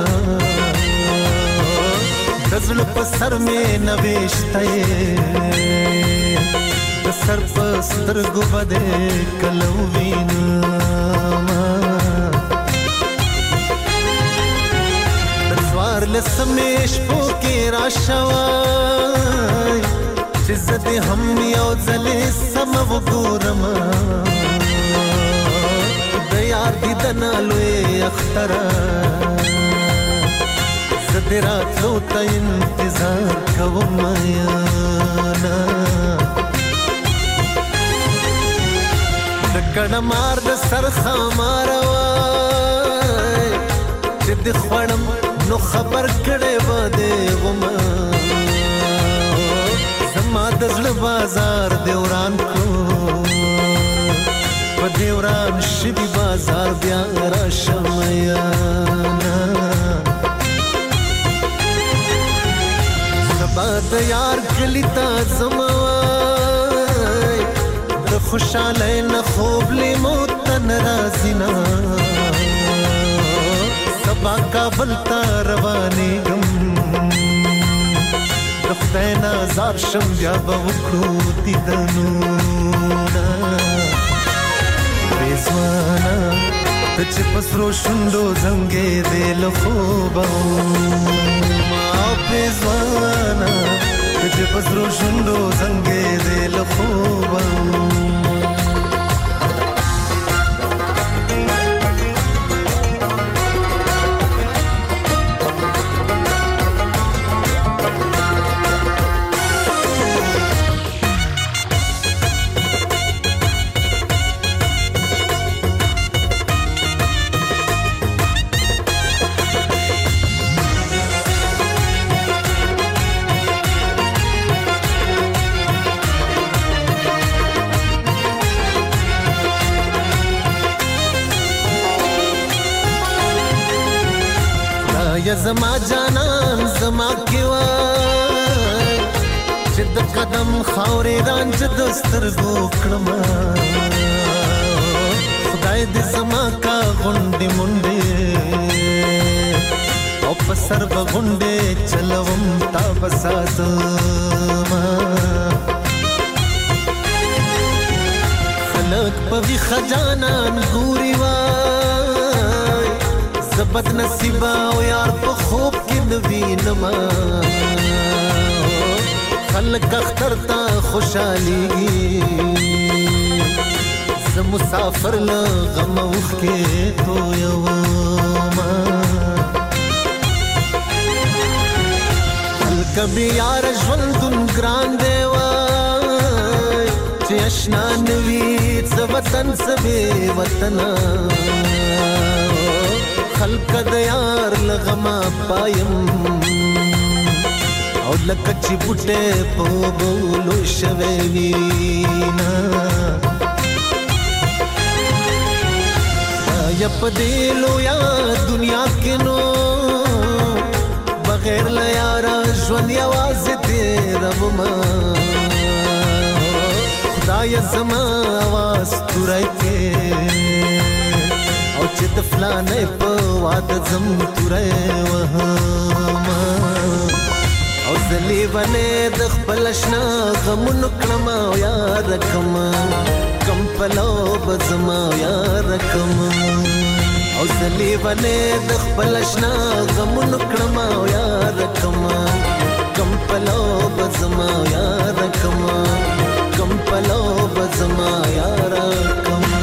د زړه په سر مې نویشته یې د سر په سترګو به دې کله ووینمه د څوارلسمې شپو کې راشوی چې زه دې هم یو ځلې سمه وګورم د یار دیدنه لوی اختره زه دې راتلو ته انتظار کوم یاره د کڼه مار د سر خاماره وای چې دې خوړم نو خبر کړی به دې ومه زما د زړه بازار دې وران کو په دې وران شوي بازار بیا راشم یانا سبا د یار کلی ته ځمه وای د خوشحالی نه خوب لیمو ته نه راځي نه سبا کابل ته روانېږم د خدای نه زار شم بیا به وکړو دیدنونه بېځوانه ته چې په سرو شونډو زنګېدې له خوبه او بېځوانه ته چې په سرو شونډو زنګېدې له خوبه یا زما جانان زما کې وای چې د قدم خاورې رانج د سترګو کړم خدای دې زما کا غونډې منډې او په سر به غونډې چلوم تا به ساتما خلک په ویښه جانان ګوري وای بد نصیبه او یار په خوب کې نوینما خلک اختر ته خوشحالي زه مسافر له غم اوښکې تویومه هلکه بې یاره ژوندون ګران دی وای چې اشنا نه وي څه وطن څه بې وطنه خلق د یار لغما پایم او لکه چې بوټه په بولو شوی وینا یا په دې لویا دنیا کې نو بغیر له یاره ژوند یوازې تېرومه خدایه زما اواز توری کې او چې د فلانې په واده ځم توری وهمه او زه لیونې د خپل اشنا غمونو کړم او یاره کړمه کم پلو به زما یاره کړمه او زه لیونې د خپل اشنا غمونو کړم او یاره کړمه کم پلو به زما یاره کړمه کم پلو به زما یاره کړمه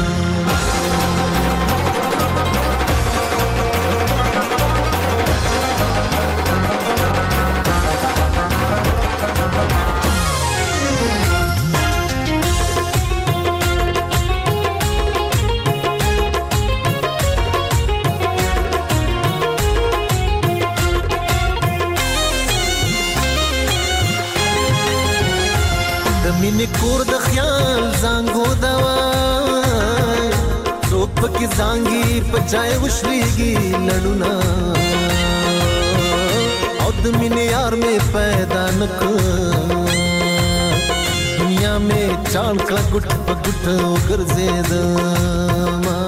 مینې کور د خیال زانګو دوای څوک پکې زانګي په چای وشلېږي لړونه او د مینې یار مې پیدا نه کړ دنیا مې چاڼ کړه ګوټ په ګوټ وګرځېدمه